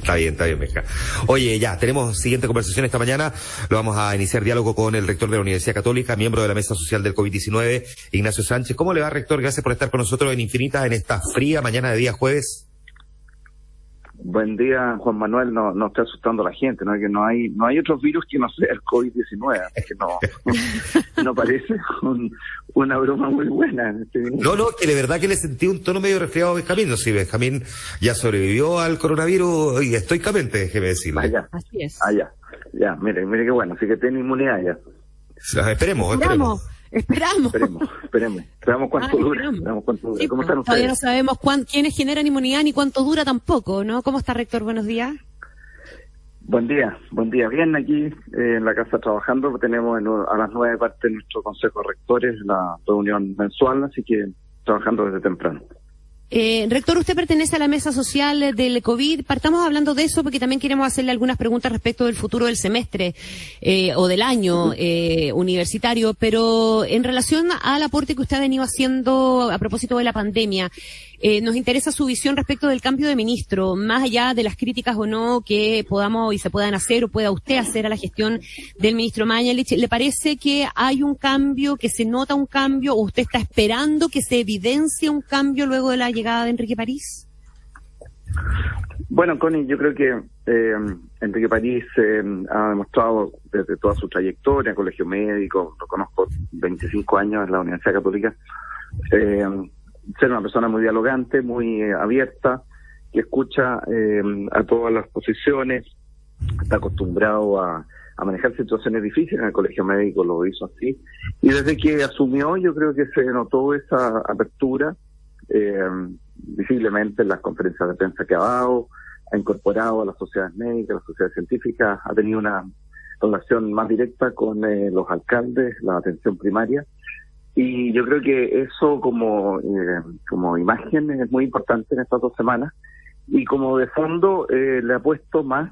Está bien, Benja. Oye, ya, tenemos siguiente conversación esta mañana. Lo vamos a iniciar diálogo con el rector de la Universidad Católica, miembro de la Mesa Social del COVID-19, Ignacio Sánchez. ¿Cómo le va, rector? Gracias por estar con nosotros en Infinitas en esta fría mañana de día jueves. Buen día, Juan Manuel. No está asustando a la gente, ¿no? Que no hay otros virus que no sea el COVID-19. Es que no parece una broma muy buena. No, que de verdad que le sentí un tono medio resfriado a Benjamín. No, sí, Benjamín ya sobrevivió al coronavirus y estoicamente, déjeme decirle. Así es. Ya, mire qué bueno. Así que tiene inmunidad ya. Esperemos. Esperamos cuánto dura. Sí, ¿Cómo están ustedes? Todavía no sabemos quiénes generan inmunidad ni cuánto dura tampoco, ¿no? ¿Cómo está, rector? Buenos días. Buen día. Bien aquí en la casa trabajando. Tenemos a las 9 parte de nuestro Consejo de Rectores, la reunión mensual, así que trabajando desde temprano. Rector, usted pertenece a la mesa social del COVID. Partamos hablando de eso porque también queremos hacerle algunas preguntas respecto del futuro del semestre o del año universitario, pero en relación al aporte que usted ha venido haciendo a propósito de la pandemia, nos interesa su visión respecto del cambio de ministro, más allá de las críticas o no que podamos y se puedan hacer o pueda usted hacer a la gestión del ministro Mañalich. ¿Le parece que hay un cambio, que se nota un cambio, o usted está esperando que se evidencie un cambio luego de la llegada de Enrique París? Bueno, Connie, yo creo que Enrique París ha demostrado desde toda su trayectoria, colegio médico, lo conozco 25 años en la Universidad Católica, ser una persona muy dialogante, muy abierta, que escucha a todas las posiciones, está acostumbrado a manejar situaciones difíciles. En el colegio médico lo hizo así, y desde que asumió yo creo que se notó esa apertura visiblemente en las conferencias de prensa que ha dado, ha incorporado a las sociedades médicas, a las sociedades científicas, ha tenido una relación más directa con los alcaldes, la atención primaria. Y yo creo que eso como imagen es muy importante en estas 2 semanas. Y como de fondo le ha puesto más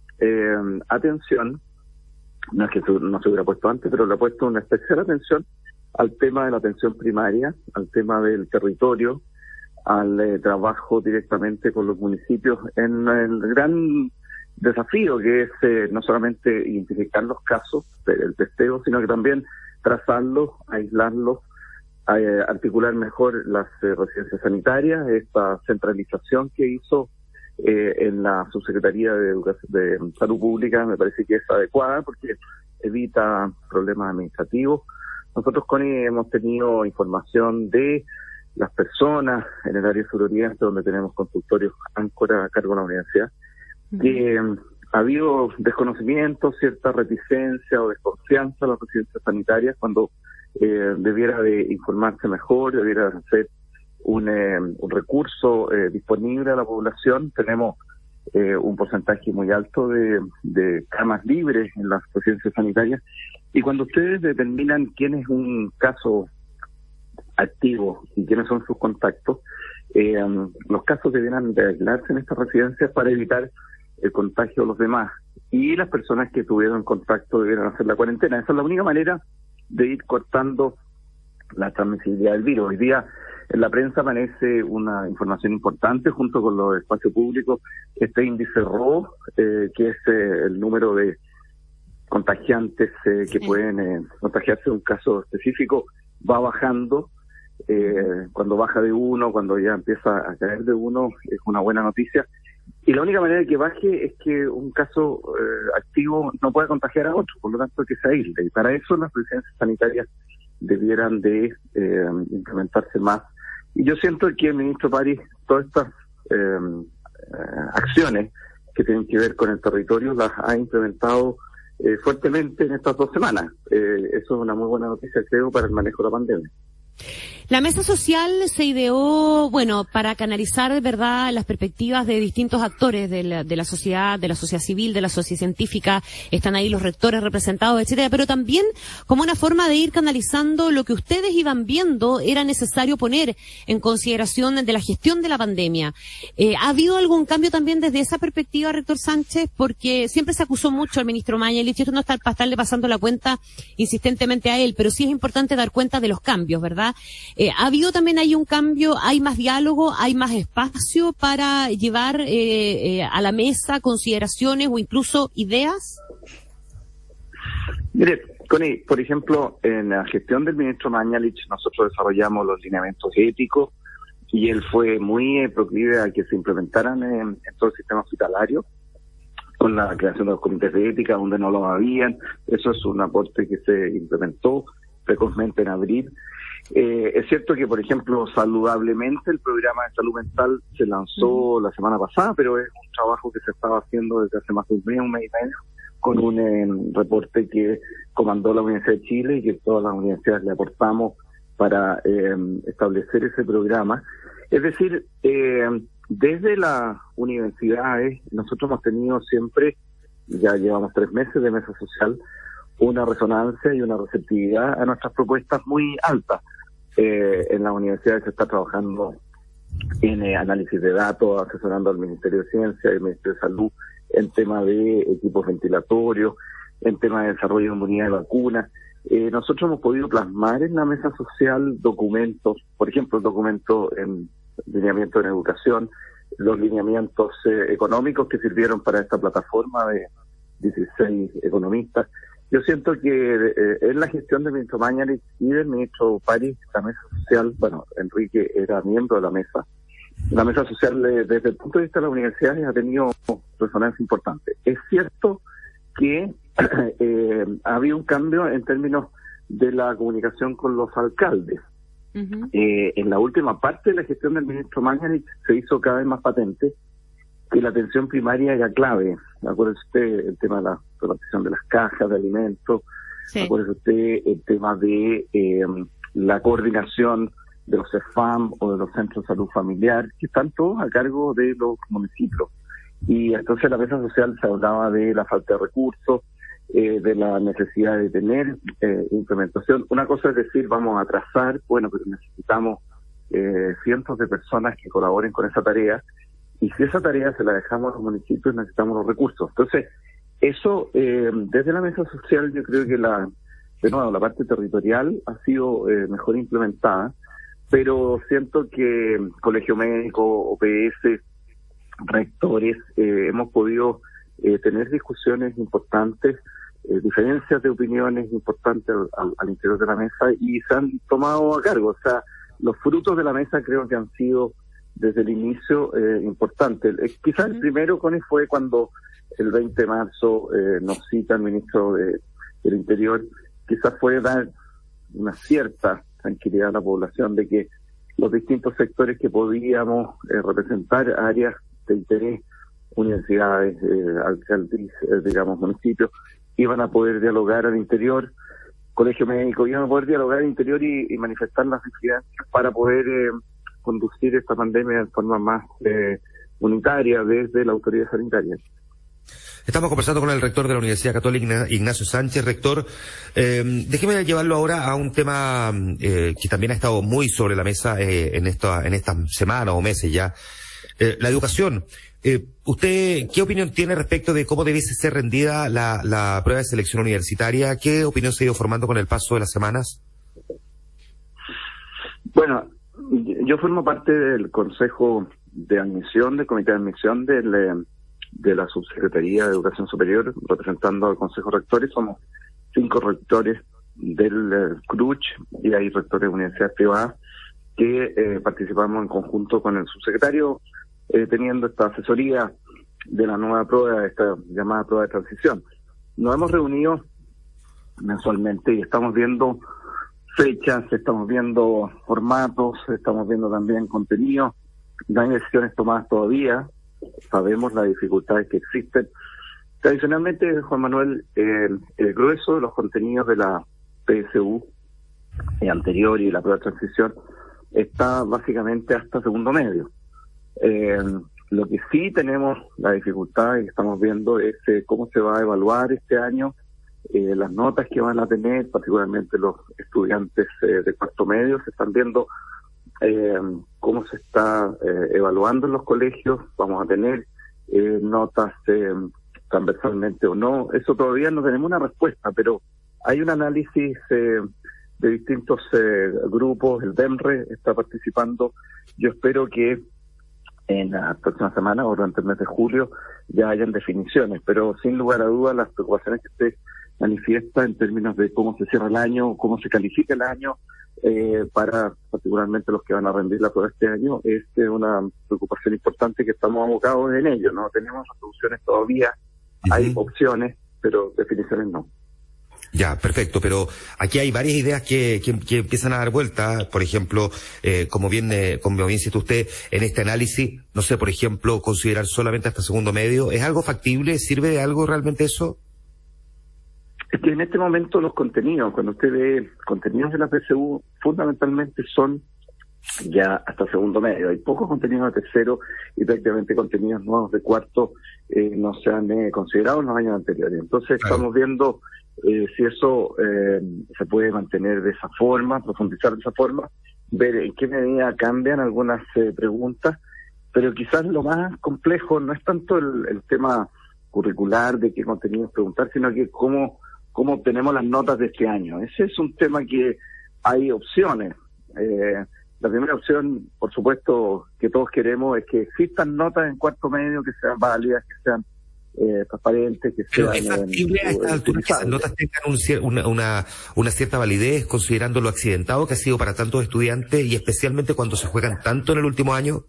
atención, no es que no se hubiera puesto antes, pero le ha puesto una especial atención al tema de la atención primaria, al tema del territorio, al trabajo directamente con los municipios en el gran desafío que es no solamente identificar los casos del testeo, sino que también trazarlos, aislarlos, articular mejor las residencias sanitarias, esta centralización que hizo en la Subsecretaría de Salud Pública me parece que es adecuada porque evita problemas administrativos. Nosotros, Connie, hemos tenido información de las personas en el área suroriente, donde tenemos consultorios áncora a cargo de la universidad, que ha habido desconocimiento, cierta reticencia o desconfianza a las residencias sanitarias cuando debiera de informarse mejor, debiera de ser un recurso disponible a la población. Tenemos un porcentaje muy alto de camas libres en las residencias sanitarias, y cuando ustedes determinan quién es un caso activo y quiénes son sus contactos, los casos debieran de aislarse en estas residencias para evitar el contagio de los demás, y las personas que tuvieron contacto debieran hacer la cuarentena. Esa es la única manera de ir cortando la transmisibilidad del virus. Hoy día en la prensa aparece una información importante junto con los espacios públicos, este índice RO, que es el número de contagiantes que pueden contagiarse de un caso específico, va bajando. Cuando baja de 1, cuando ya empieza a caer de 1, es una buena noticia. Y la única manera de que baje es que un caso activo no pueda contagiar a otro, por lo tanto que se aísle. Y para eso las residencias sanitarias debieran de implementarse más. Y yo siento que el ministro París, todas estas acciones que tienen que ver con el territorio, las ha implementado fuertemente en estas 2 semanas. Eso es una muy buena noticia, creo, para el manejo de la pandemia. La mesa social se ideó, para canalizar de verdad las perspectivas de distintos actores de la sociedad civil, de la sociedad científica. Están ahí los rectores representados, etcétera, pero también como una forma de ir canalizando lo que ustedes iban viendo era necesario poner en consideración de la gestión de la pandemia. ¿Ha habido algún cambio también desde esa perspectiva, rector Sánchez? Porque siempre se acusó mucho al ministro Mañalich, y esto no está para estarle pasando la cuenta insistentemente a él, pero sí es importante dar cuenta de los cambios, ¿verdad? ¿Ha habido también ahí un cambio? ¿Hay más diálogo? ¿Hay más espacio para llevar a la mesa consideraciones o incluso ideas? Mire, Connie, por ejemplo, en la gestión del ministro Mañalich nosotros desarrollamos los lineamientos éticos y él fue muy proclive a que se implementaran en todo el sistema hospitalario, con la creación de los comités de ética donde no lo habían. Eso es un aporte que se implementó precozmente en abril. Es cierto que, por ejemplo, saludablemente el programa de salud mental se lanzó la semana pasada, pero es un trabajo que se estaba haciendo desde hace más de un mes y medio, con un reporte que comandó la Universidad de Chile y que todas las universidades le aportamos para establecer ese programa. Es decir, desde las universidades nosotros hemos tenido siempre, ya llevamos 3 meses de mesa social, una resonancia y una receptividad a nuestras propuestas muy altas. En las universidades se está trabajando en análisis de datos, asesorando al Ministerio de Ciencia y al Ministerio de Salud en tema de equipos ventilatorios, en tema de desarrollo de inmunidad de vacunas. Nosotros hemos podido plasmar en la mesa social documentos, por ejemplo, el documento en lineamiento en educación, los lineamientos económicos que sirvieron para esta plataforma de 16 economistas. Yo siento que en la gestión del ministro Mañalich y del ministro París, la mesa social, bueno, Enrique era miembro de la mesa social desde el punto de vista de las universidades ha tenido resonancia importante. Es cierto que ha habido un cambio en términos de la comunicación con los alcaldes. En la última parte de la gestión del ministro Mañalich se hizo cada vez más patente que la atención primaria era clave. Acuérdese usted el tema de la repartición de las cajas de alimentos, sí. Acuérdese usted el tema de la coordinación de los CEFAM o de los centros de salud familiar, que están todos a cargo de los municipios. Y entonces en la mesa social se hablaba de la falta de recursos, de la necesidad de tener implementación. Una cosa es decir, vamos a trazar, bueno, pero necesitamos cientos de personas que colaboren con esa tarea, y si esa tarea se la dejamos a los municipios, necesitamos los recursos. Entonces, eso, desde la mesa social, yo creo que de nuevo, la parte territorial ha sido mejor implementada, pero siento que Colegio Médico, OPS, rectores, hemos podido tener discusiones importantes, diferencias de opiniones importantes al interior de la mesa, y se han tomado a cargo. O sea, los frutos de la mesa creo que han sido desde el inicio importantes. Quizás el primero, Connie, fue cuando el 20 de marzo nos cita el ministro del Interior. Quizás fue dar una cierta tranquilidad a la población de que los distintos sectores que podíamos representar, áreas de interés, universidades, alcaldías, digamos, municipios, iban a poder dialogar al interior, Colegio Médico, iban a poder dialogar al interior y manifestar las necesidades para poder conducir esta pandemia de forma más unitaria desde la autoridad sanitaria. Estamos conversando con el rector de la Universidad Católica, Ignacio Sánchez. Rector, déjeme llevarlo ahora a un tema que también ha estado muy sobre la mesa en estas semanas o meses ya, la educación. ¿Usted qué opinión tiene respecto de cómo debiese ser rendida la prueba de selección universitaria? ¿Qué opinión se ha ido formando con el paso de las semanas? Bueno, yo formo parte del Consejo de Admisión, del Comité de Admisión de la Subsecretaría de Educación Superior, representando al Consejo de Rectores. Somos 5 rectores del CRUCH y hay rectores de universidades privadas que participamos en conjunto con el subsecretario, teniendo esta asesoría de la nueva prueba, esta llamada prueba de transición. Nos hemos reunido mensualmente y estamos viendo fechas, estamos viendo formatos, estamos viendo también contenido. No hay decisiones tomadas todavía, sabemos las dificultades que existen. Tradicionalmente, Juan Manuel, el grueso de los contenidos de la PSU anterior y la prueba de transición está básicamente hasta segundo medio. Lo que sí tenemos la dificultad y que estamos viendo es cómo se va a evaluar este año, las notas que van a tener, particularmente los estudiantes de cuarto medio. Se están viendo cómo se está evaluando en los colegios. Vamos a tener notas transversalmente o no. Eso todavía no tenemos una respuesta, pero hay un análisis de distintos grupos. El DEMRE está participando. Yo espero que en la próxima semana o durante el mes de julio ya hayan definiciones, pero sin lugar a dudas las preocupaciones que usted manifiesta en términos de cómo se cierra el año, cómo se califica el año, para particularmente los que van a rendir la prueba este año, es una preocupación importante que estamos abocados en ello. No tenemos soluciones todavía, hay opciones, pero definiciones no. Ya, perfecto, pero aquí hay varias ideas que empiezan a dar vuelta. Por ejemplo, como bien cita usted, en este análisis, no sé, por ejemplo, considerar solamente hasta segundo medio, ¿es algo factible? ¿Sirve de algo realmente eso? Es que en este momento los contenidos, cuando usted ve contenidos de la PSU, fundamentalmente son ya hasta segundo medio. Hay pocos contenidos de tercero y prácticamente contenidos nuevos de cuarto no se han considerado en los años anteriores. Entonces estamos viendo si eso se puede mantener de esa forma, profundizar de esa forma, ver en qué medida cambian algunas preguntas, pero quizás lo más complejo no es tanto el tema curricular de qué contenidos preguntar, sino que cómo obtenemos las notas de este año. Ese es un tema que hay opciones. La primera opción, por supuesto, que todos queremos es que existan notas en cuarto medio que sean válidas, que sean transparentes, que sean... ¿Pero es factible a estas alturas que esas notas tengan una cierta validez, considerando lo accidentado que ha sido para tantos estudiantes y especialmente cuando se juegan tanto en el último año?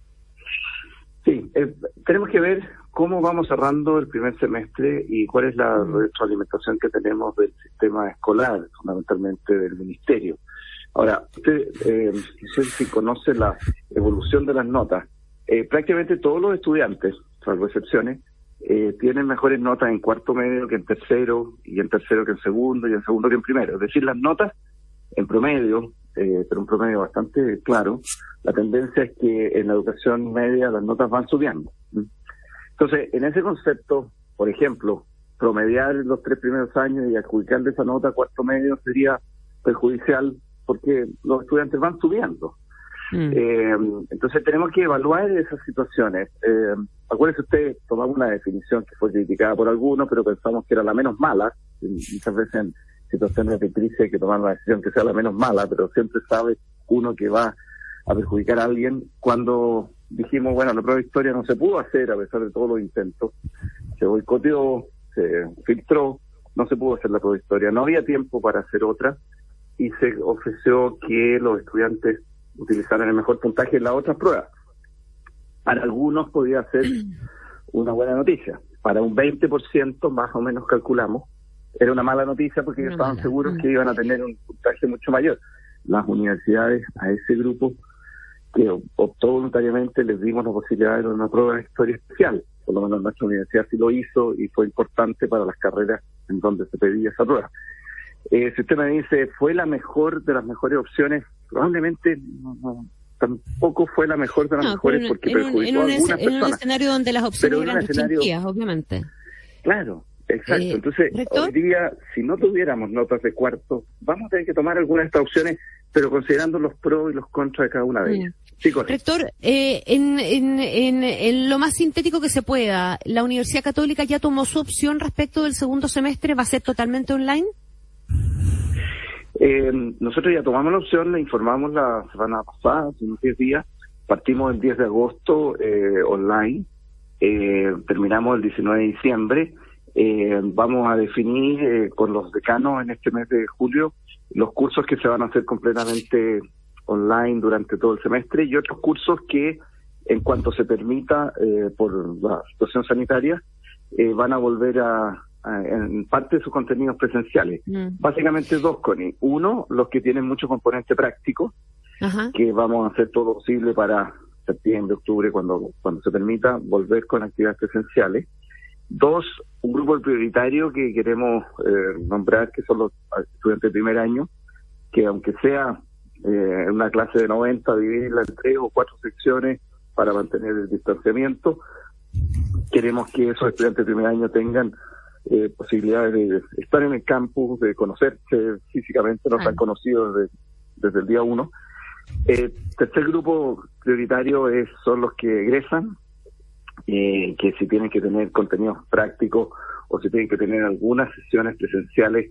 Sí, tenemos que ver cómo vamos cerrando el primer semestre y cuál es la retroalimentación que tenemos del sistema escolar, fundamentalmente del ministerio. Ahora, usted, no sé si conoce la evolución de las notas. Prácticamente todos los estudiantes, salvo excepciones, tienen mejores notas en cuarto medio que en tercero, y en tercero que en segundo, y en segundo que en primero. Es decir, las notas en promedio, pero un promedio bastante claro, la tendencia es que en la educación media las notas van subiendo. Entonces, en ese concepto, por ejemplo, promediar los 3 primeros años y adjudicarle esa nota a cuarto medio sería perjudicial porque los estudiantes van subiendo. Entonces tenemos que evaluar esas situaciones. Acuérdese usted, tomamos una definición que fue criticada por algunos, pero pensamos que era la menos mala. Muchas veces en situaciones de crisis hay que tomar una decisión que sea la menos mala, pero siempre sabe uno que va a perjudicar a alguien. Cuando dijimos, bueno, la prueba de historia no se pudo hacer a pesar de todos los intentos, se boicoteó, se filtró, no se pudo hacer la prueba de historia, no había tiempo para hacer otra, y se ofreció que los estudiantes utilizaran el mejor puntaje en las otras pruebas. Para algunos podía ser una buena noticia, para un 20% más o menos calculamos, era una mala noticia porque ellos estaban seguros que iban a tener un puntaje mucho mayor. Las universidades a ese grupo que optó voluntariamente les dimos la posibilidad de una prueba de historia especial, por lo menos nuestra universidad sí lo hizo y fue importante para las carreras en donde se pedía esa prueba. Si usted me dice, ¿fue la mejor de las mejores opciones? Probablemente no, tampoco fue la mejor de las mejores porque perjudicó a algunas personas. En un escenario donde las opciones eran restringidas, obviamente. Claro, exacto. Entonces, ¿Rector? Hoy día, si no tuviéramos notas de cuarto, vamos a tener que tomar algunas de estas opciones, pero considerando los pros y los contras de cada una de ellas. Sí, Rector, en lo más sintético que se pueda, ¿la Universidad Católica ya tomó su opción respecto del segundo semestre? ¿Va a ser totalmente online? Nosotros ya tomamos la opción, le informamos la semana pasada, hace unos 10 días, partimos el 10 de agosto online, terminamos el 19 de diciembre, vamos a definir con los decanos en este mes de julio los cursos que se van a hacer completamente online durante todo el semestre y otros cursos que en cuanto se permita por la situación sanitaria van a volver en parte de sus contenidos presenciales. Básicamente dos, Connie. Uno, los que tienen mucho componente práctico, que vamos a hacer todo lo posible para septiembre, octubre, cuando se permita, volver con actividades presenciales. Dos, un grupo prioritario que queremos nombrar, que son los estudiantes de primer año, que aunque sea en una clase de 90, dividirla en 3 o 4 secciones para mantener el distanciamiento, queremos que esos estudiantes de primer año tengan posibilidades de estar en el campus, de conocerse físicamente, no se han conocido desde el día 1. Tercer grupo prioritario son los que egresan, que si tienen que tener contenidos prácticos o si tienen que tener algunas sesiones presenciales,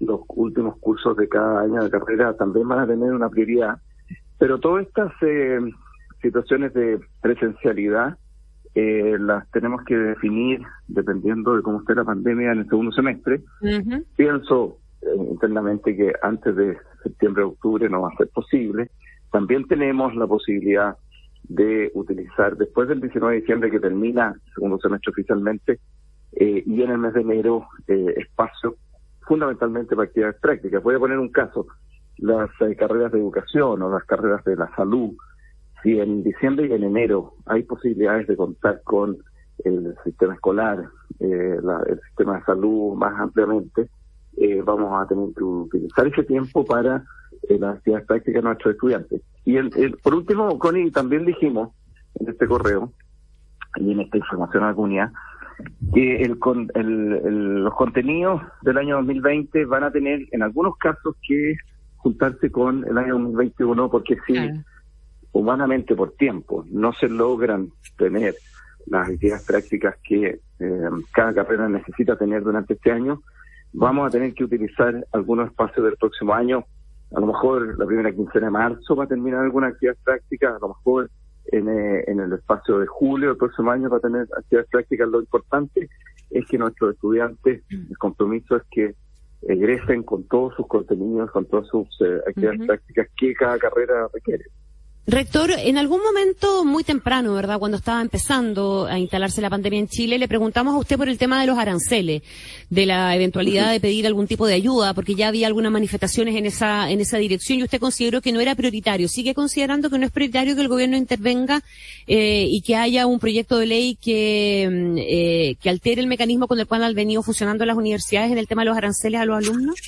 los últimos cursos de cada año de carrera también van a tener una prioridad, pero todas estas situaciones de presencialidad las tenemos que definir dependiendo de cómo esté la pandemia en el segundo semestre. Uh-huh. Pienso internamente que antes de septiembre o octubre no va a ser posible. También tenemos la posibilidad de utilizar, después del 19 de diciembre que termina el segundo semestre oficialmente, y en el mes de enero, espacio fundamentalmente para actividades prácticas. Voy a poner un caso, las carreras de educación o las carreras de la salud. Si en diciembre y en enero hay posibilidades de contar con el sistema escolar, el sistema de salud más ampliamente, vamos a tener que utilizar ese tiempo para las actividades prácticas de nuestros estudiantes. Y por último, Connie, también dijimos en este correo y en esta información a la comunidad que los contenidos del año 2020 van a tener en algunos casos que juntarse con el año 2021 porque sí, humanamente por tiempo no se logran tener las actividades prácticas que cada carrera necesita tener durante este año. Vamos a tener que utilizar algunos espacios del próximo año. A lo mejor la primera quincena de marzo va a terminar alguna actividad práctica, a lo mejor en el espacio de julio del próximo año va a tener actividades prácticas. Lo importante es que nuestros estudiantes, el compromiso es que egresen con todos sus contenidos, con todas sus actividades prácticas que cada carrera requiere. Rector, en algún momento muy temprano, ¿verdad?, cuando estaba empezando a instalarse la pandemia en Chile, le preguntamos a usted por el tema de los aranceles, de la eventualidad de pedir algún tipo de ayuda, porque ya había algunas manifestaciones en esa dirección y usted consideró que no era prioritario. ¿Sigue considerando que no es prioritario que el gobierno intervenga y que haya un proyecto de ley que altere el mecanismo con el cual han venido funcionando las universidades en el tema de los aranceles a los alumnos?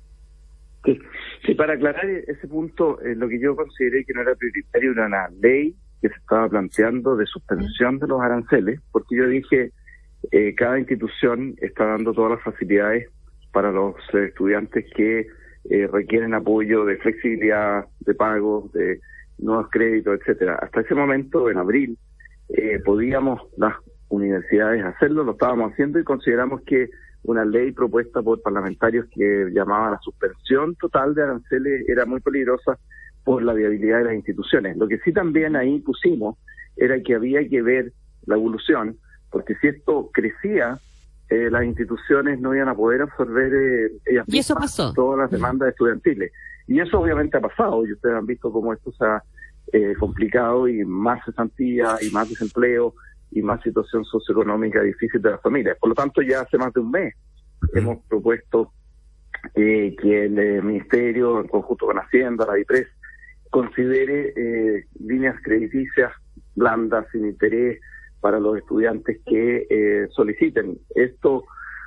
Sí, para aclarar ese punto, lo que yo consideré que no era prioritario era una ley que se estaba planteando de suspensión de los aranceles, porque yo dije, cada institución está dando todas las facilidades para los estudiantes que requieren apoyo de flexibilidad, de pago, de nuevos créditos, etcétera. Hasta ese momento, en abril, podíamos las universidades hacerlo, lo estábamos haciendo y consideramos que una ley propuesta por parlamentarios que llamaba la suspensión total de aranceles era muy peligrosa por la viabilidad de las instituciones. Lo que sí también ahí pusimos era que había que ver la evolución, porque si esto crecía, las instituciones no iban a poder absorber ellas mismas todas las demandas estudiantiles. Y eso obviamente ha pasado, y ustedes han visto cómo esto se ha complicado y más cesantía y más desempleo y más situación socioeconómica difícil de las familias. Por lo tanto, ya hace más de un mes hemos propuesto que el Ministerio, en conjunto con Hacienda, la IPRES, considere líneas crediticias blandas, sin interés, para los estudiantes que soliciten. Esto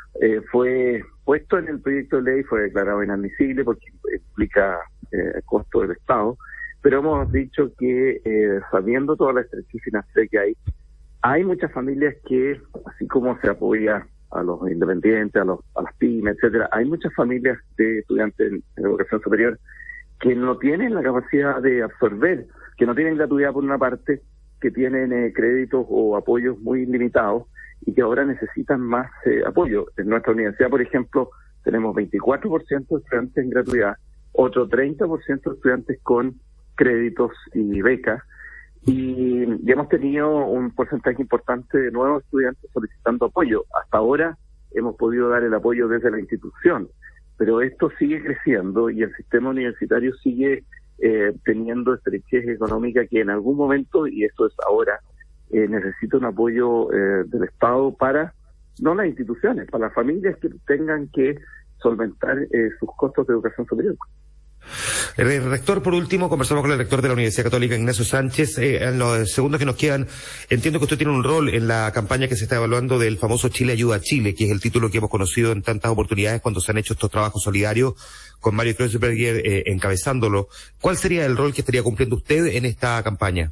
fue puesto en el proyecto de ley, fue declarado inadmisible porque implica costo del Estado, pero hemos dicho que sabiendo toda la estrechez financiera que hay muchas familias que, así como se apoya a los independientes, a las pymes, etcétera, hay muchas familias de estudiantes en educación superior que no tienen la capacidad de absorber, que no tienen gratuidad por una parte, que tienen créditos o apoyos muy limitados y que ahora necesitan más apoyo. En nuestra universidad, por ejemplo, tenemos 24% de estudiantes en gratuidad, otro 30% de estudiantes con créditos y becas, y hemos tenido un porcentaje importante de nuevos estudiantes solicitando apoyo. Hasta ahora hemos podido dar el apoyo desde la institución, pero esto sigue creciendo y el sistema universitario sigue teniendo estrechez económica que en algún momento, y esto es ahora, necesita un apoyo del Estado para, no las instituciones, para las familias que tengan que solventar sus costos de educación superior. El rector, por último, conversamos con el rector de la Universidad Católica, Ignacio Sánchez. En los segundos que nos quedan, entiendo que usted tiene un rol en la campaña que se está evaluando del famoso Chile Ayuda a Chile, que es el título que hemos conocido en tantas oportunidades cuando se han hecho estos trabajos solidarios, con Mario Kreuzberger encabezándolo. ¿Cuál sería el rol que estaría cumpliendo usted en esta campaña?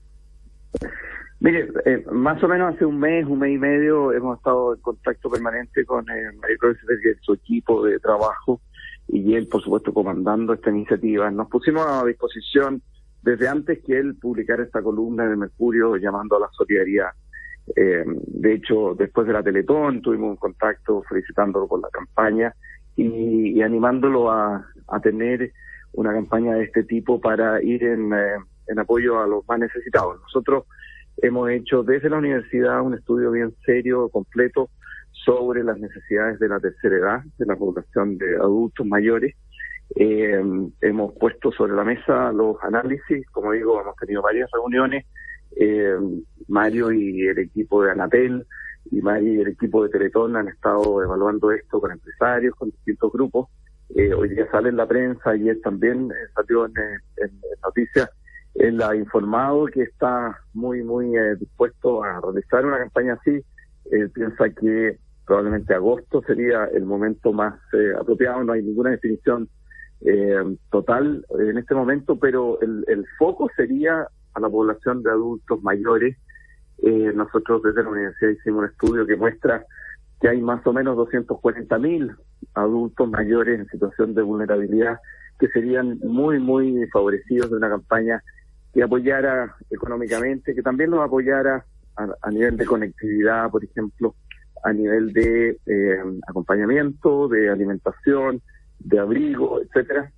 Mire, más o menos hace un mes y medio, hemos estado en contacto permanente con Mario Kreuzberger y su equipo de trabajo, y él, por supuesto, comandando esta iniciativa. Nos pusimos a disposición desde antes que él publicara esta columna en el Mercurio llamando a la solidaridad. De hecho, después de la Teletón tuvimos un contacto felicitándolo por la campaña y animándolo a tener una campaña de este tipo para ir en apoyo a los más necesitados. Nosotros hemos hecho desde la universidad un estudio bien serio, completo, sobre las necesidades de la tercera edad, de la población de adultos mayores. Hemos puesto sobre la mesa los análisis, como digo, hemos tenido varias reuniones, Mario y el equipo de Anatel, y Mario y el equipo de Teletón han estado evaluando esto con empresarios, con distintos grupos. Hoy día sale en la prensa, ayer también salió en noticias, él ha informado que está muy dispuesto a realizar una campaña así. Piensa que probablemente agosto sería el momento más apropiado. No hay ninguna definición total en este momento, pero el foco sería a la población de adultos mayores. Nosotros desde la universidad hicimos un estudio que muestra que hay más o menos 240.000 adultos mayores en situación de vulnerabilidad que serían muy favorecidos de una campaña que apoyara económicamente, que también los apoyara a nivel de conectividad, por ejemplo, a nivel de acompañamiento, de alimentación, de abrigo, etcétera.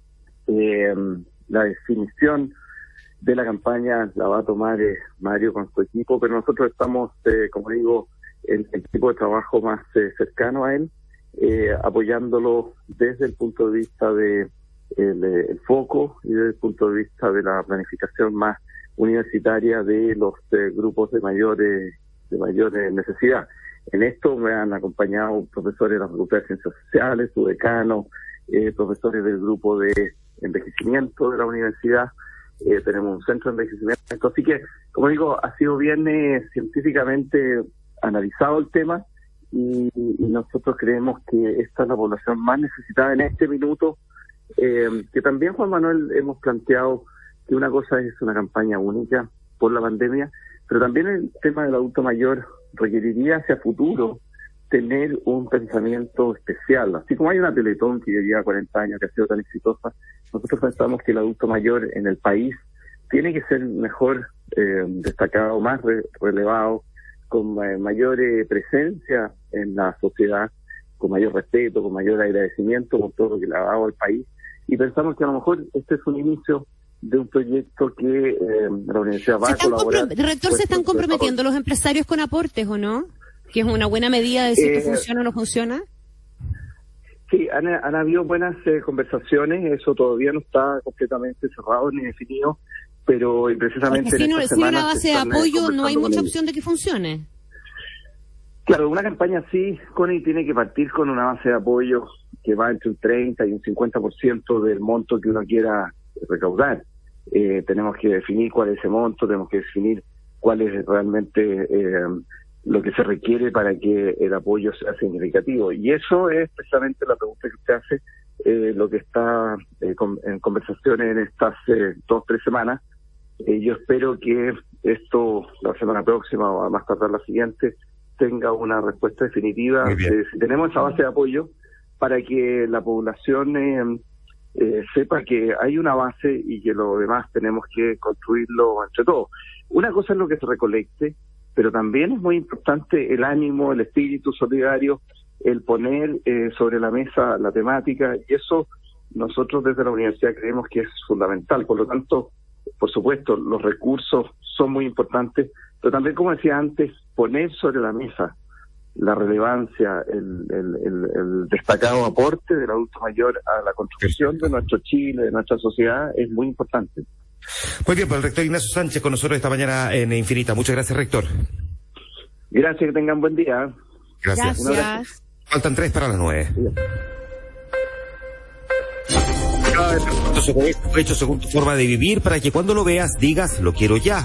La definición de la campaña la va a tomar Mario con su equipo, pero nosotros estamos, como digo, el equipo de trabajo más cercano a él, apoyándolo desde el punto de vista de el foco y desde el punto de vista de la planificación más universitaria de los grupos de mayor necesidad. En esto me han acompañado profesores de la Facultad de Ciencias Sociales, su decano, profesores del grupo de envejecimiento de la universidad. Tenemos un centro de envejecimiento. Así que, como digo, ha sido bien científicamente analizado el tema y nosotros creemos que esta es la población más necesitada en este minuto. Que también, Juan Manuel, hemos planteado que una cosa es una campaña única por la pandemia, pero también el tema del adulto mayor requeriría hacia futuro tener un pensamiento especial. Así como hay una Teletón que ya lleva 40 años, que ha sido tan exitosa, nosotros pensamos que el adulto mayor en el país tiene que ser mejor destacado, más relevado, con mayor presencia en la sociedad, con mayor respeto, con mayor agradecimiento por todo lo que le ha dado al país. Y pensamos que a lo mejor este es un inicio de un proyecto que la universidad va a colaborar. Rector, ¿se están comprometiendo los empresarios con aportes o no? ¿Que es una buena medida de si esto funciona o no funciona? Sí, han habido buenas conversaciones, eso todavía no está completamente cerrado ni definido, pero precisamente porque sin una base de apoyo no hay mucha opción de que funcione. Claro, una campaña así, Connie, tiene que partir con una base de apoyo que va entre un 30 y un 50% del monto que uno quiera recaudar. Tenemos que definir cuál es ese monto, tenemos que definir cuál es realmente lo que se requiere para que el apoyo sea significativo. Y eso es precisamente la pregunta que usted hace, lo que está en conversaciones en estas 2-3 semanas. Yo espero que esto, la semana próxima o a más tardar la siguiente, tenga una respuesta definitiva. Si tenemos esa base de apoyo para que la población sepa que hay una base y que lo demás tenemos que construirlo entre todos. Una cosa es lo que se recolecte, pero también es muy importante el ánimo, el espíritu solidario, el poner sobre la mesa la temática, y eso nosotros desde la universidad creemos que es fundamental. Por lo tanto, por supuesto, los recursos son muy importantes, pero también, como decía antes, poner sobre la mesa la relevancia, el destacado aporte del adulto mayor a la construcción de nuestro Chile, de nuestra sociedad, es muy importante. Muy bien, pues el rector Ignacio Sánchez con nosotros esta mañana en Infinita. Muchas gracias, rector. Gracias, que tengan buen día. Gracias. Faltan 3 para las 9. Hecho según tu forma de vivir para que cuando lo veas digas lo quiero ya.